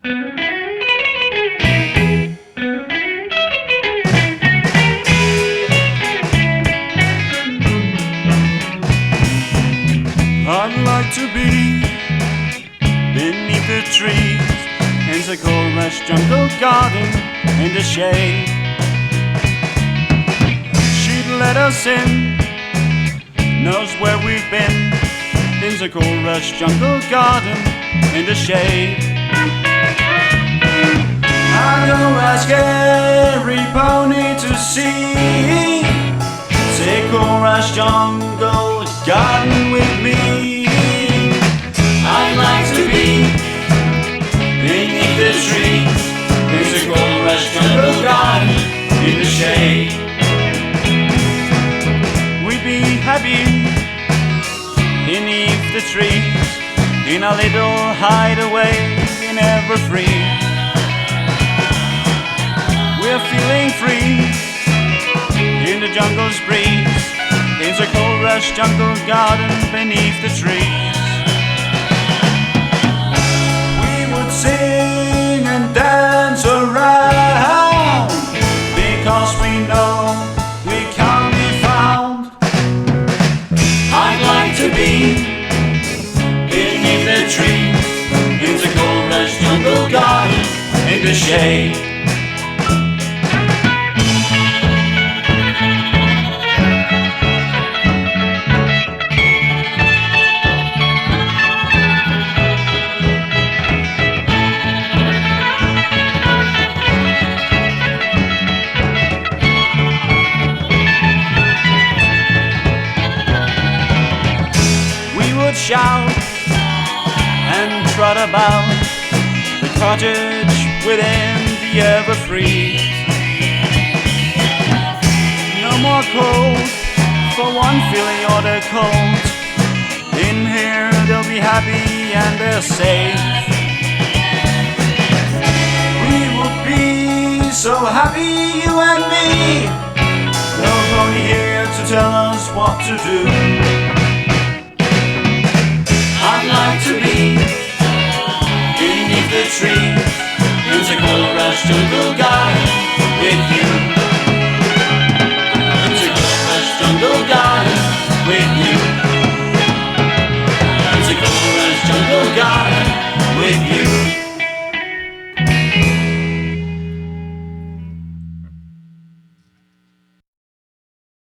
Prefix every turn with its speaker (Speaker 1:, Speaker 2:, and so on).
Speaker 1: I'd like to be beneath the trees in the cold lush jungle garden in the shade. She'd let us in, knows where we've been in the cold rush jungle garden in the shade. I go ask every pony to see the cold rush jungle garden with me. I'd like to be beneath the trees in the cold rush jungle garden in the shade. We'd be happy beneath the trees in a little hideaway in Everfree. We're feeling free in the jungle's breeze, in the cold rush jungle garden beneath the trees. We would sing and dance around because we know we can't be found. I'd like to be beneath the trees in the cold rush jungle garden in the shade. Shout and trot about the cottage within the Everfree. No more cold for one feeling or the cold. In here they'll be happy and they're safe. We will be so happy, you and me. No pony here to tell us what to do.